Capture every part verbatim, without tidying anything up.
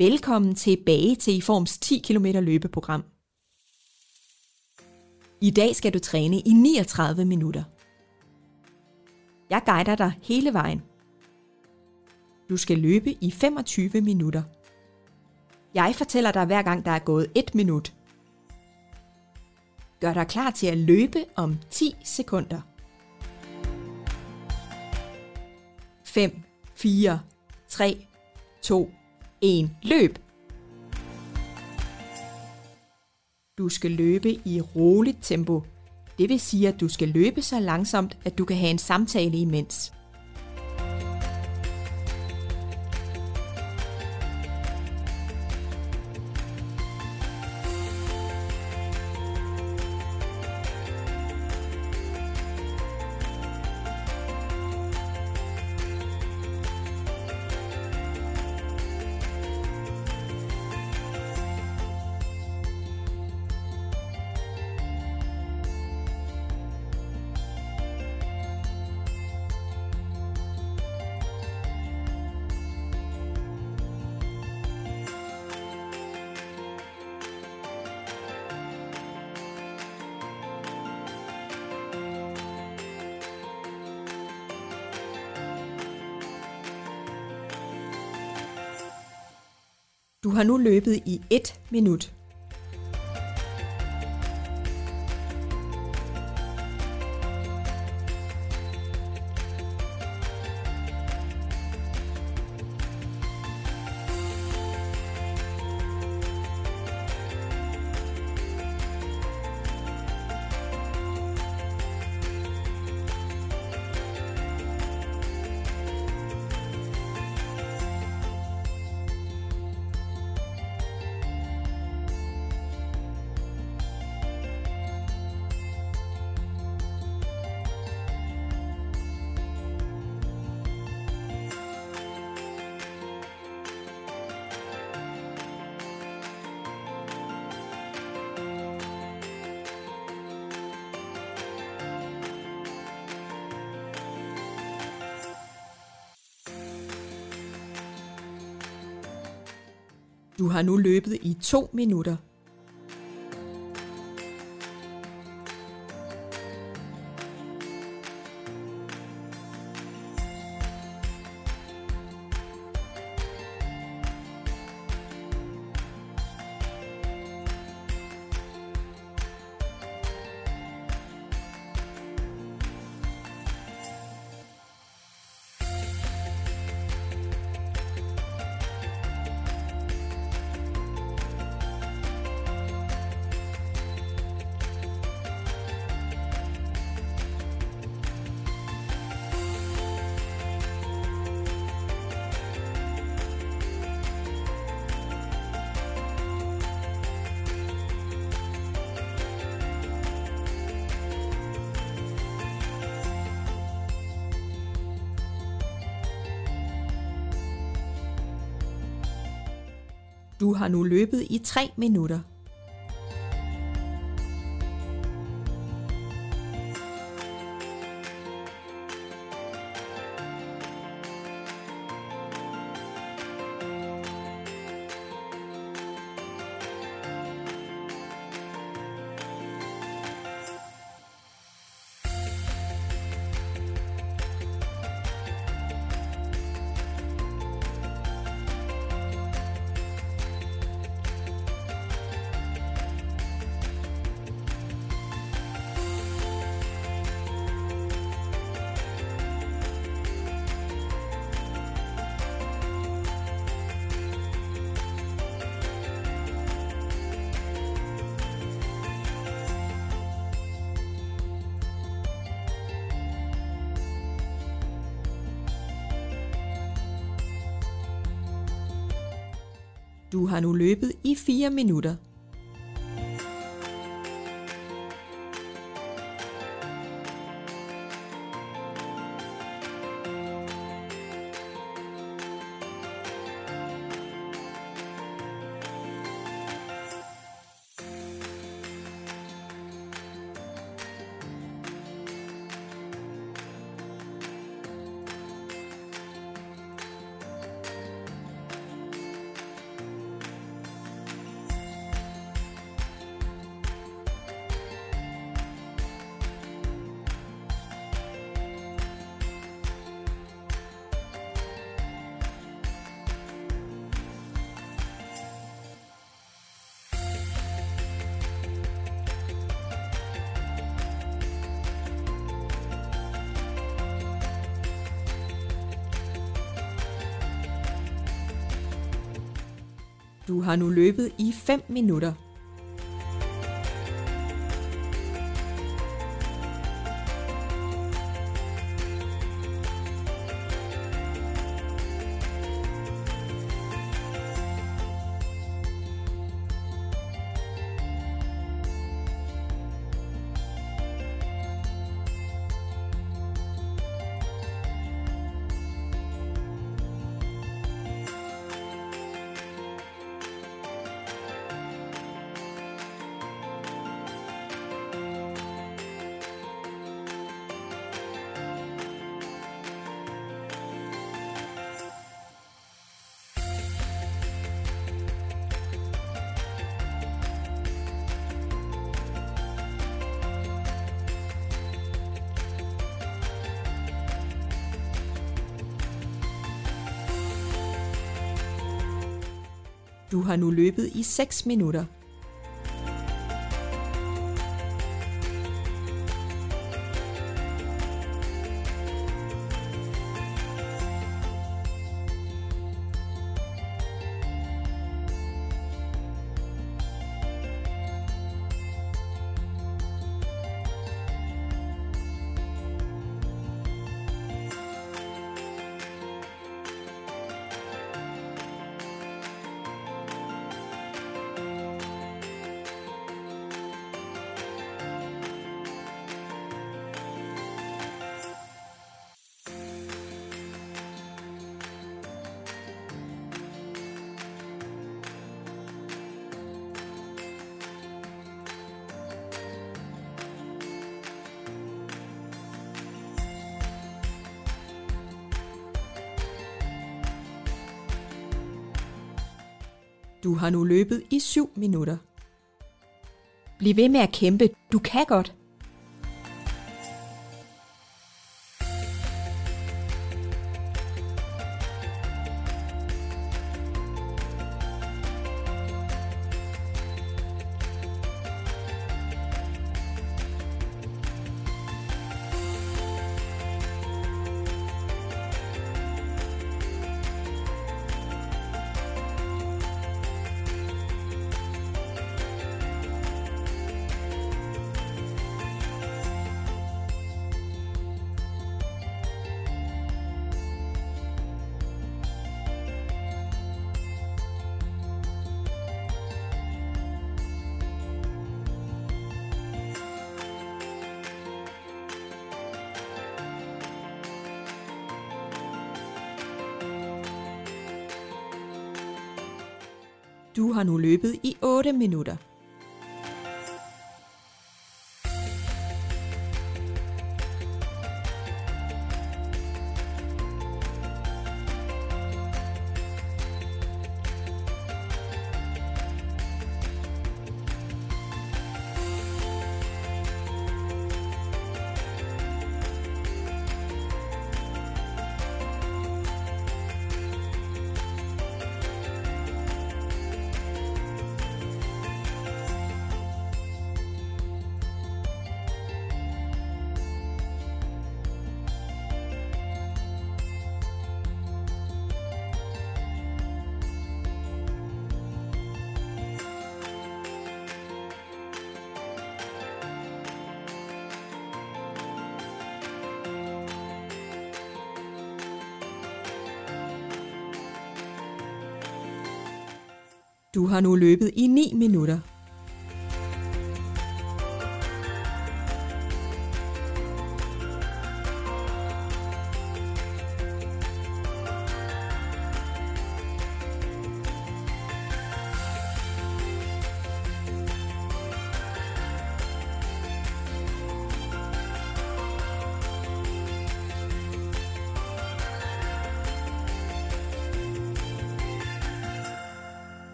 Velkommen tilbage til iForms ti kilometer løbeprogram. I dag skal du træne i niogtredive minutter. Jeg guider dig hele vejen. Du skal løbe i femogtyve minutter. Jeg fortæller dig hver gang der er gået et minut. Gør dig klar til at løbe om ti sekunder. fem, fire, tre, to, et. Løb! Du skal løbe i roligt tempo. Det vil sige, at du skal løbe så langsomt, at du kan have en samtale imens. Du har nu løbet i et minut. Du har nu løbet i to minutter. Du har nu løbet i tre minutter. Du har nu løbet i fire minutter. Du har nu løbet i fem minutter. Du har nu løbet i seks minutter. Du har nu løbet i syv minutter. Bliv ved med at kæmpe. Du kan godt. Du har nu løbet i otte minutter. Du har nu løbet i ni minutter.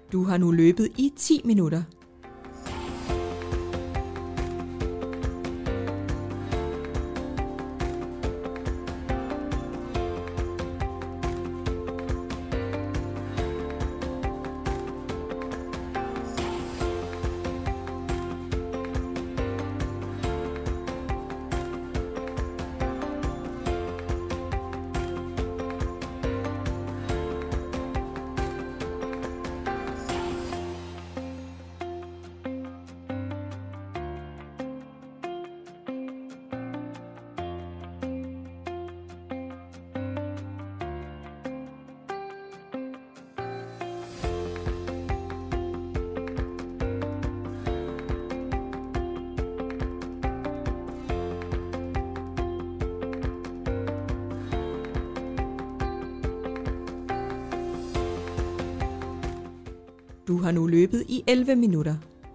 Du har nu løbet i ti minutter. Du har nu løbet i elleve minutter.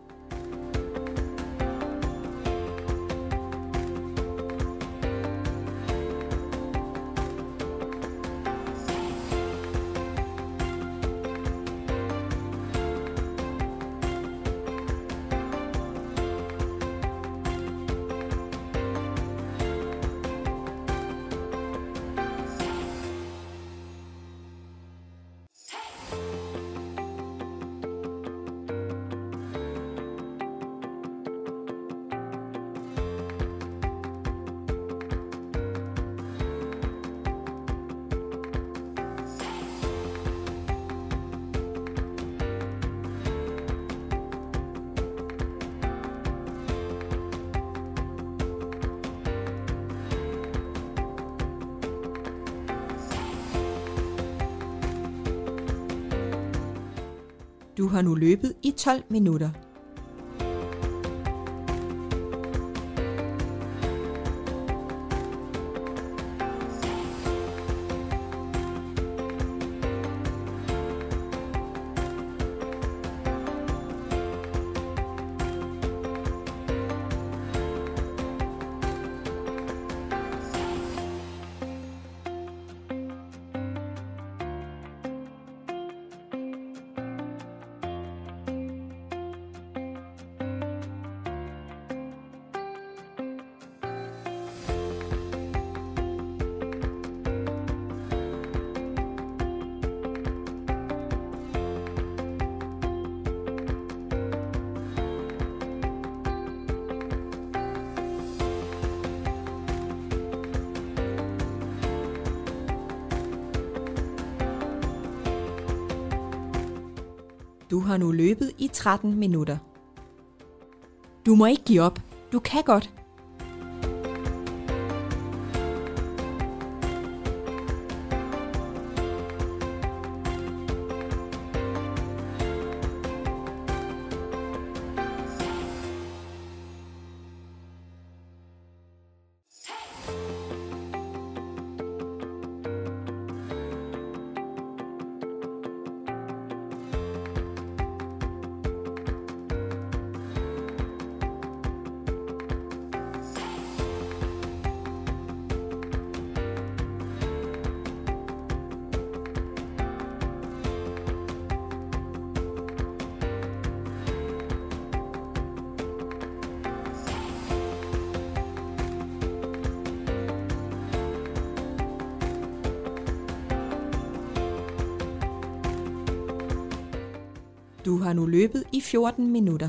Du har nu løbet i tolv minutter. Du har nu løbet i tretten minutter. Du må ikke give op. Du kan godt. Du har nu løbet i fjorten minutter.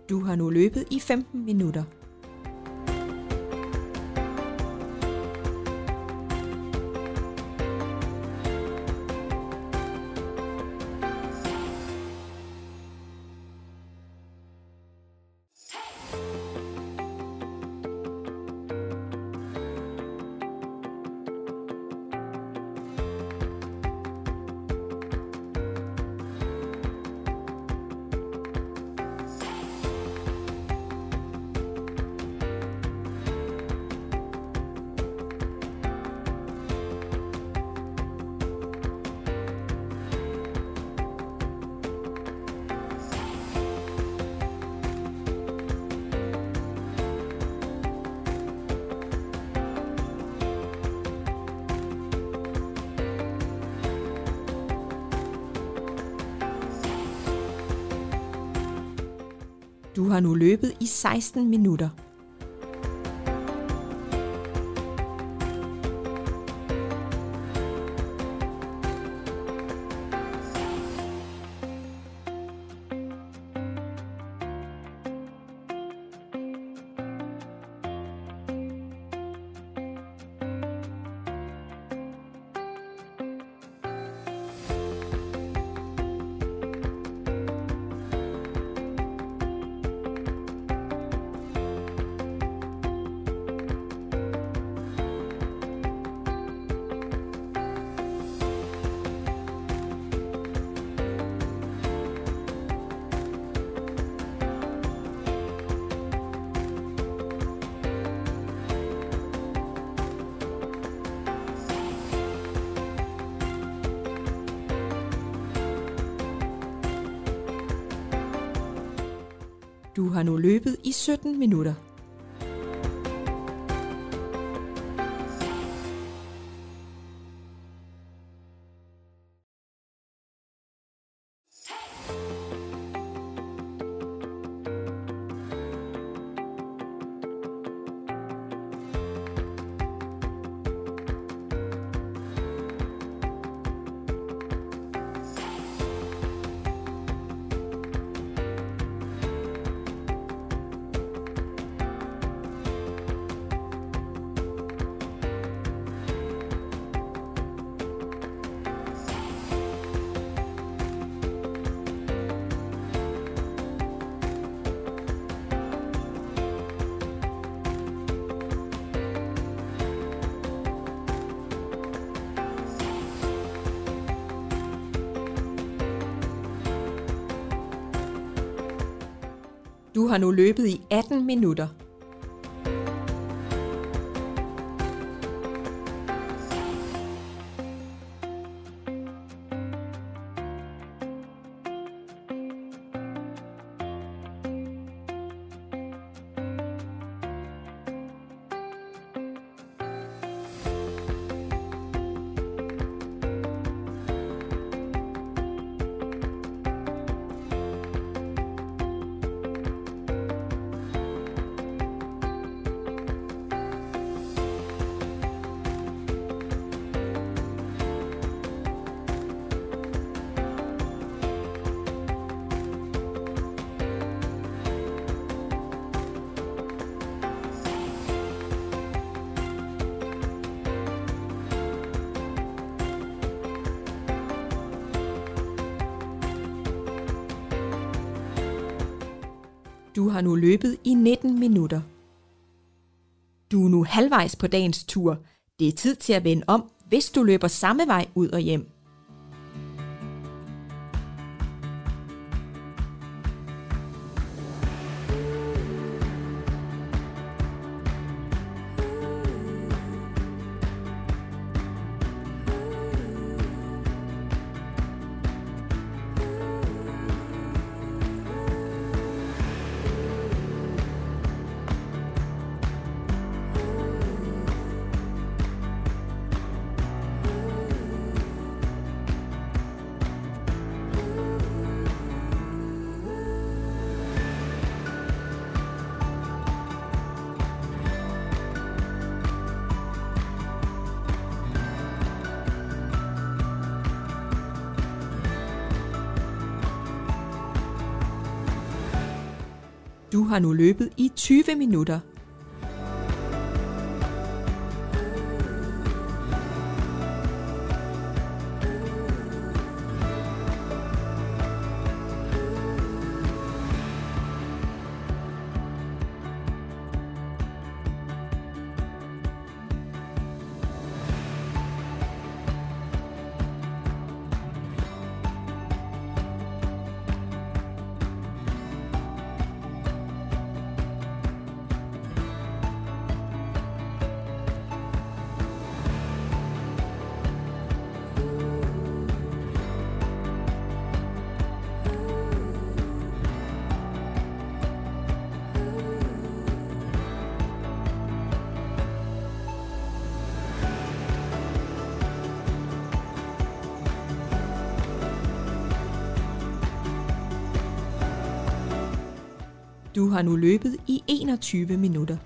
Du har nu løbet i femten minutter. Du har nu løbet i seksten minutter. Du har nu løbet i sytten minutter. Du har nu løbet i atten minutter. Du har nu løbet i nitten minutter. Du er nu halvvejs på dagens tur. Det er tid til at vende om, hvis du løber samme vej ud og hjem. Du har nu løbet i tyve minutter. Du har nu løbet i enogtyve minutter.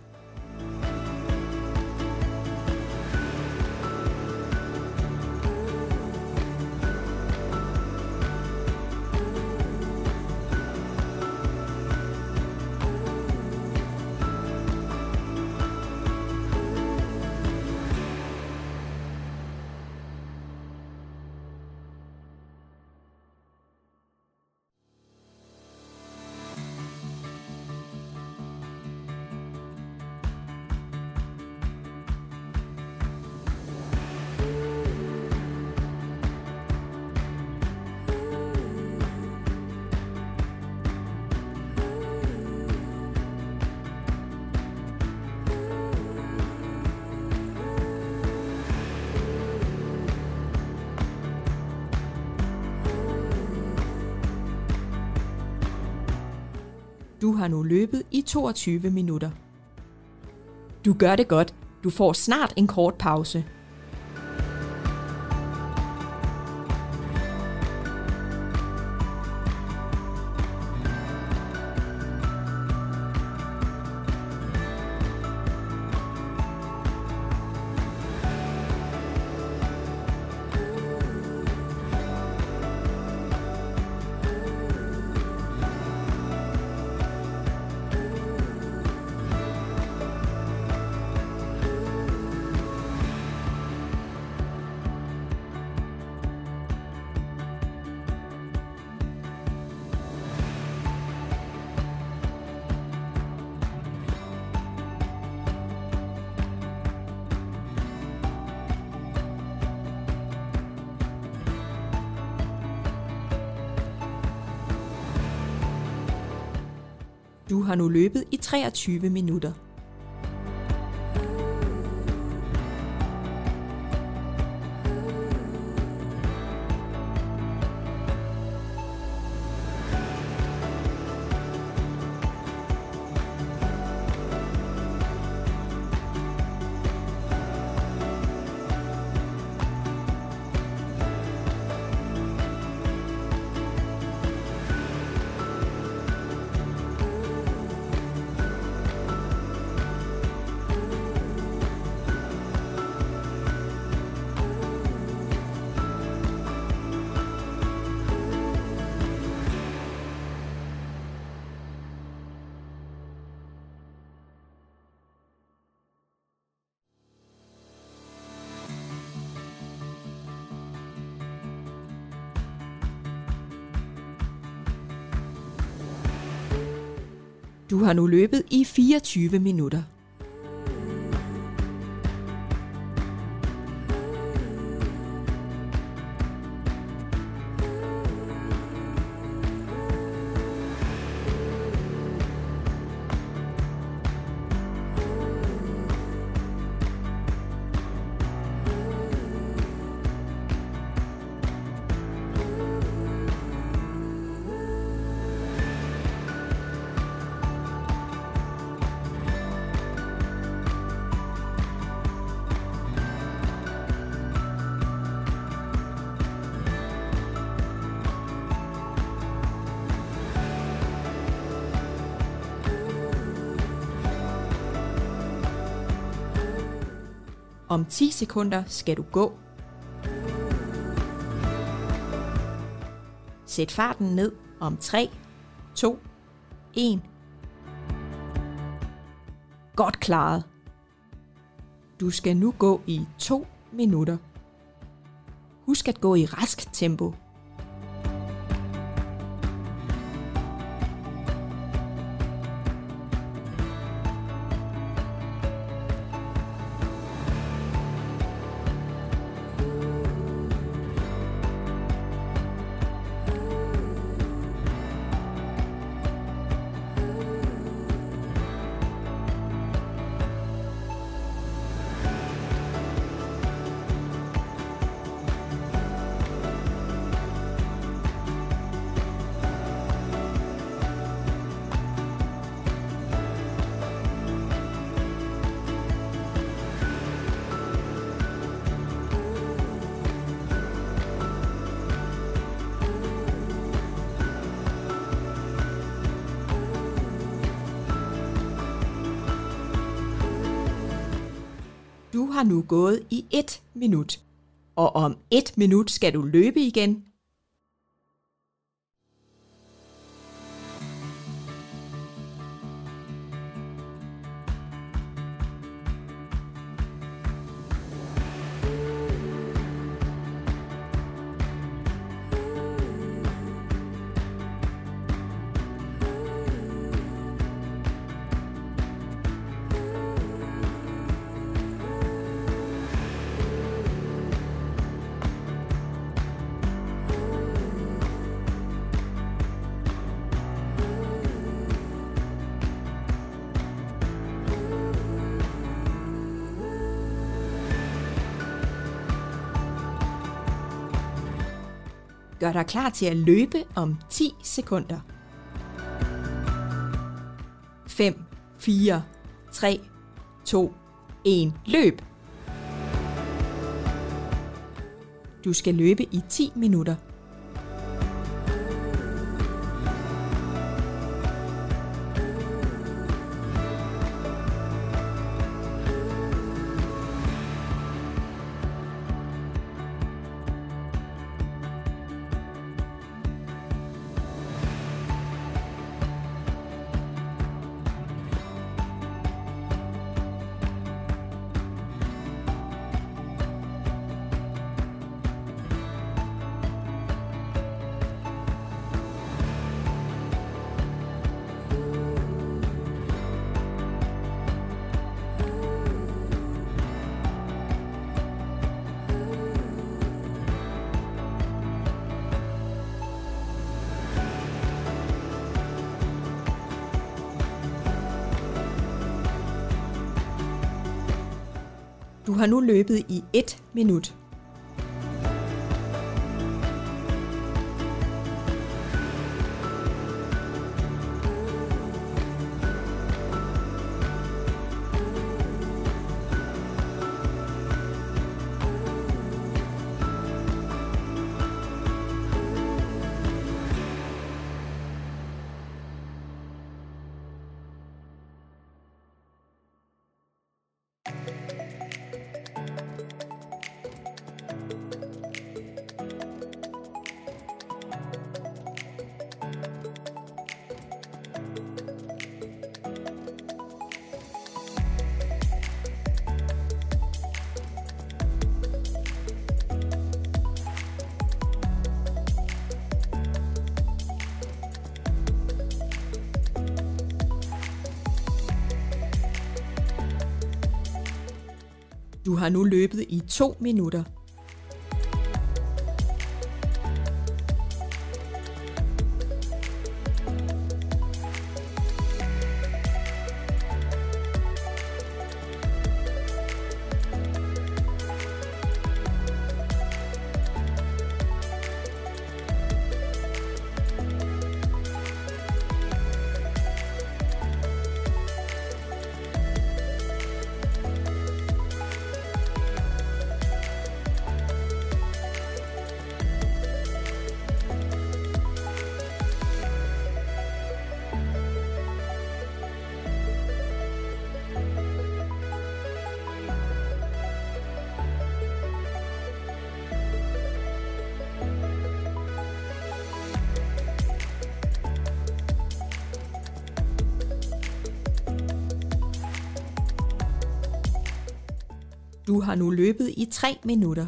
Du har nu løbet i toogtyve minutter. Du gør det godt. Du får snart en kort pause. Du har nu løbet i treogtyve minutter. Du har nu løbet i fireogtyve minutter. Om ti sekunder skal du gå. Sæt farten ned om tre, to, et. Godt klaret. Du skal nu gå i to minutter. Husk at gå i rask tempo. Du har nu gået i et minut, og om et minut skal du løbe igen. Gør dig klar til at løbe om ti sekunder. fem, fire, tre, to, et. Løb! Du skal løbe i ti minutter. Du har nu løbet i et minut. Du har nu løbet i to minutter. Du har nu løbet i tre minutter.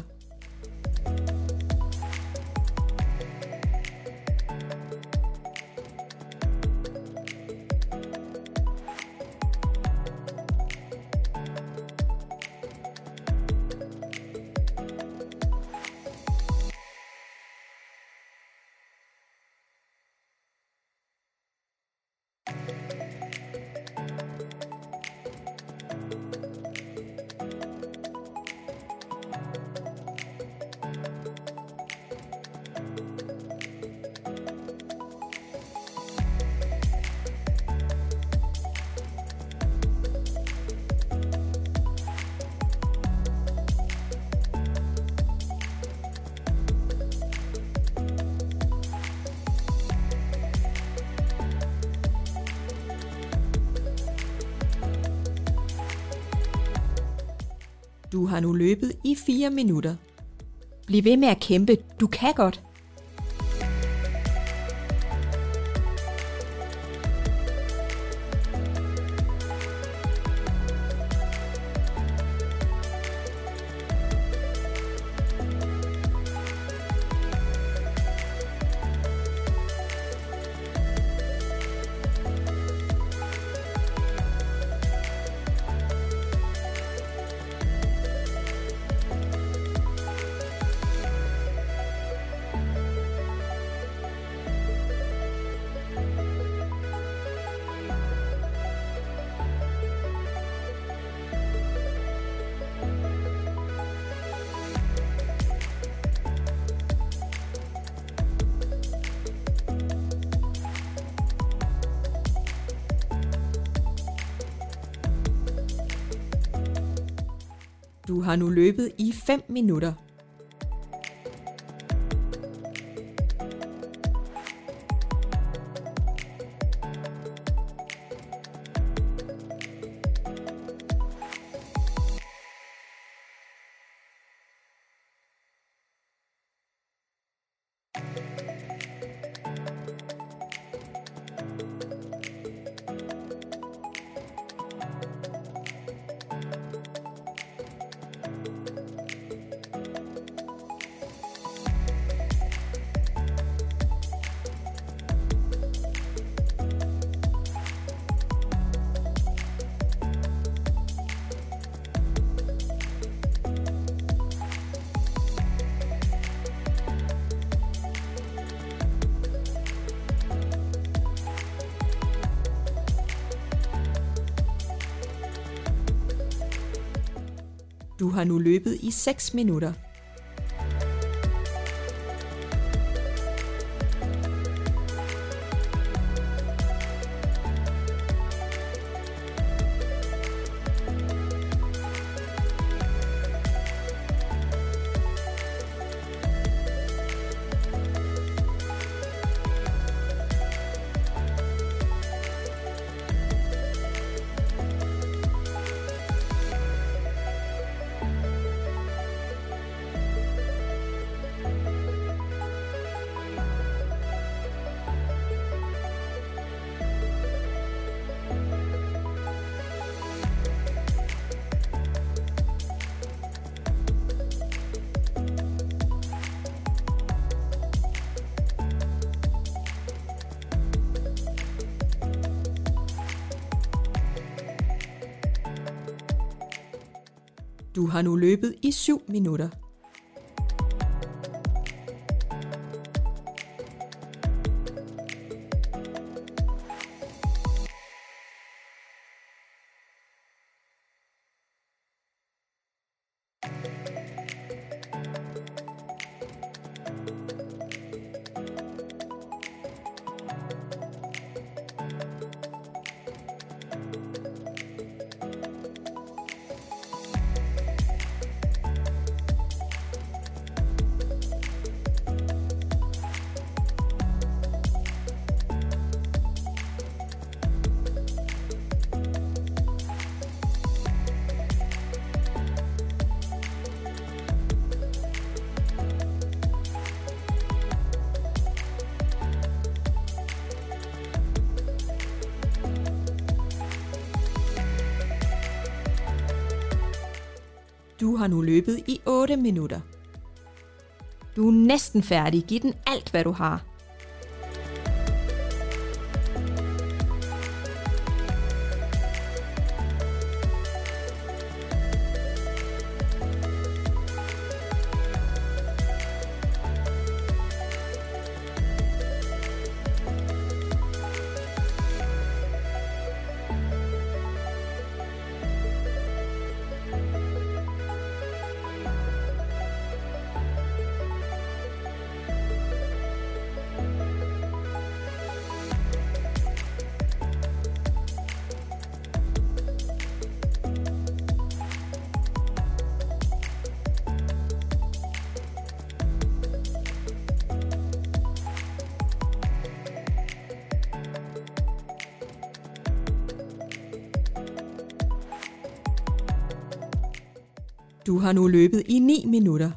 Du har nu løbet i fire minutter. Bliv ved med at kæmpe. Du kan godt. Du har nu løbet i fem minutter. Du har nu løbet i seks minutter. Du har nu løbet i syv minutter. Du har nu løbet i otte minutter. Du er næsten færdig. Giv den alt, hvad du har. Du har nu løbet i ni minutter.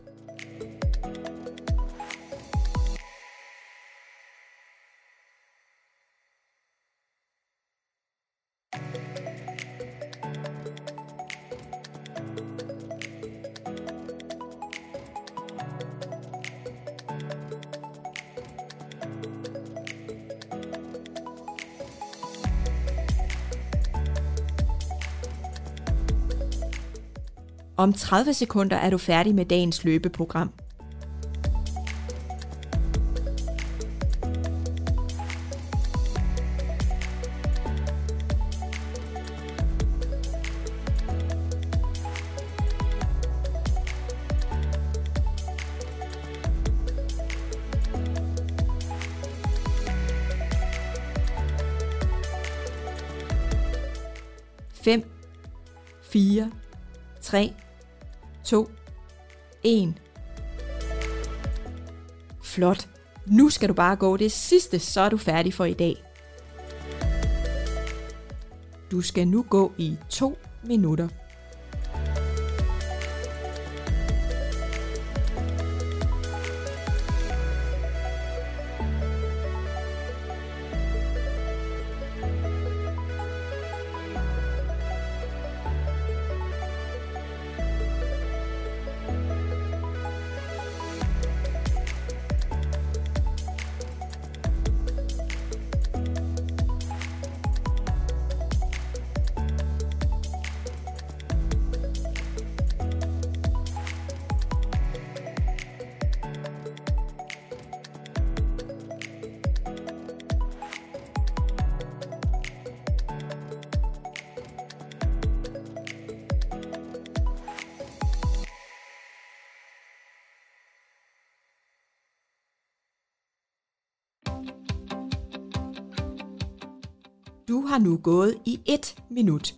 Om tredive sekunder er du færdig med dagens løbeprogram. fem, fire, tre, to, en. Flot. Nu skal du bare gå det sidste, så er du færdig for i dag. Du skal nu gå i to minutter. Du har nu gået i et minut.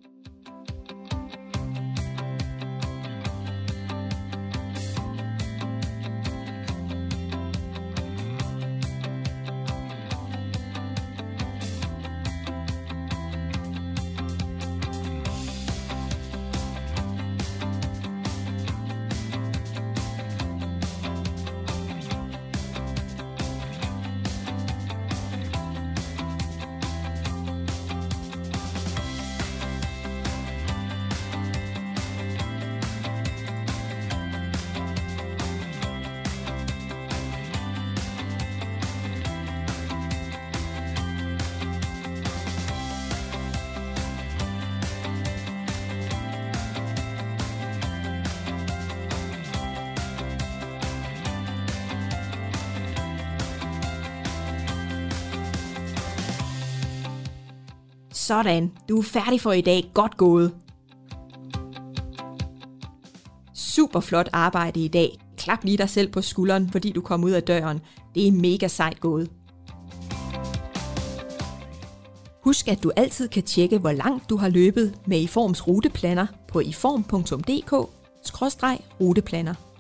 Sådan, du er færdig for i dag. Godt gået. Super flot arbejde i dag. Klap lige dig selv på skulderen, fordi du kom ud af døren. Det er mega sejt gået. Husk, at du altid kan tjekke, hvor langt du har løbet med iForms ruteplaner på iform punktum d k skråstreg ruteplaner.